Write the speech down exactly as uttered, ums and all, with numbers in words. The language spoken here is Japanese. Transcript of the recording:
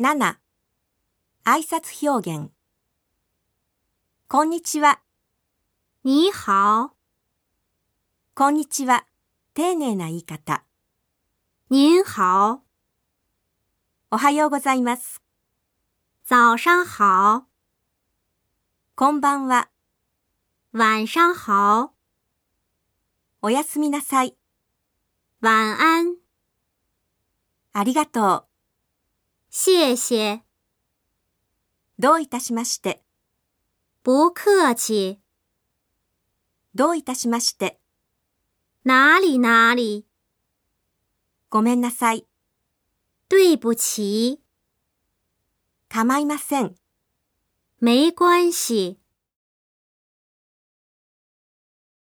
なな、挨拶表現。こんにちは。 你好。 こんにちは。丁寧な言い方。 您好。 おはようございます。 早上好。 こんばんは。 晚上好。 おやすみなさい。 晚安。 ありがとう。 谢谢。 どういたしまして。 不客气。 どういたしまして。 哪里哪里。 ごめんなさい。 对不起。 構いません。 没关系。